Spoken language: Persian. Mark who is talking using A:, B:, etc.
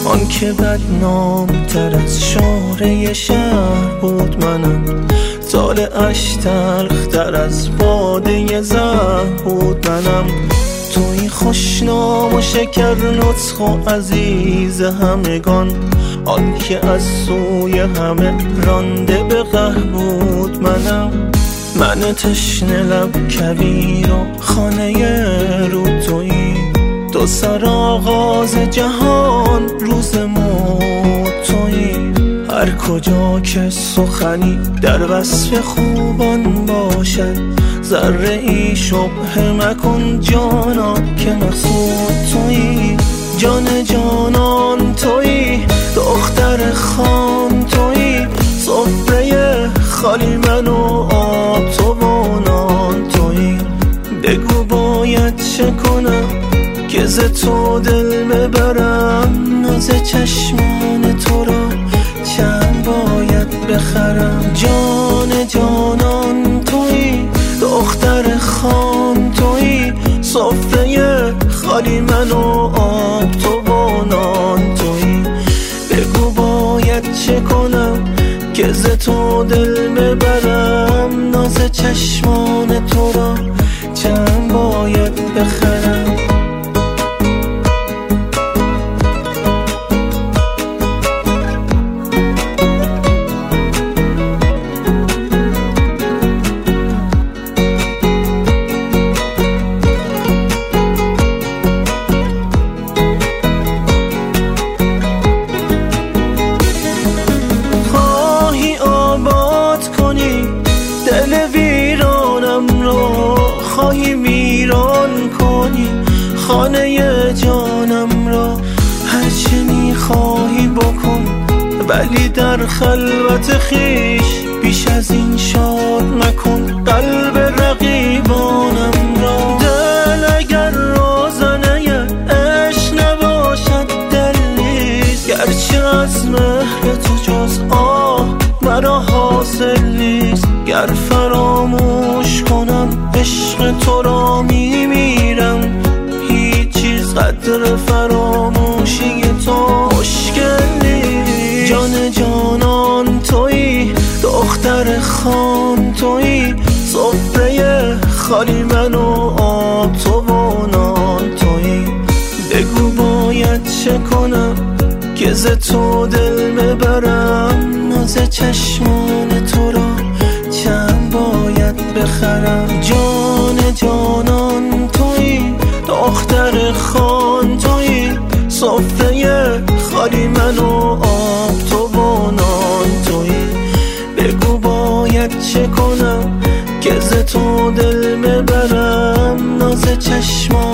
A: آن که بدنام تر از شهره شهر بود منم، طالعش تلخ تر از باده زهر بود منم. توی خوشنام و شکر نطق و عزیز همگان، آن که از سوی همه رانده به قهر بود منم. من تشنه لب کویر و خانه رو تویی، تو سر آغاز جهان روز موت تویی. هر کجا که سخنی در وصف خوبان باشد، ذره ای شبه مکن جانا که مقصود تویی. جان جانان تویی، دختر خان تویی، سفره خالی من و آب تو و نان تویی. بگو باید چه کنم که ز تو دل ببرم، ناز چشمان تو را چند باید بخرم. جان جانان تویی، دختر خان تویی، سفره خالی من و آب تو و نان تویی. بگو باید چه کنم که ز تو دل ببرم، ناز چشمان تو را چند باید بخرم. دل ویرانم رو خواهی ویران کنی، خانه جانم را هرچه میخواهی بکن، ولی در خلوت خیش بیش از این شاد مکن. قلب رقیبانم را دل اگر روزنه عشق نباشد دل نیست، گرچه از مهر تو جز آه مرا حاصل نیست. گر فراموش کنم عشق تو را میمیرم، هیچ چیز قدر فراموشی تو مشکل نیست. جان جانان تویی، دختر خان تویی، سفره خالی من و آب تو و نان تویی. بگو باید چه کنم که ز تو دل ببرم، ناز چشمان تو را چند باید بخرم. جان جانان تویی، دختر خان تویی، سفره خالی من و آب تو و نان تویی. بگو باید چه کنم که ز تو دل ببرم، ناز چشمان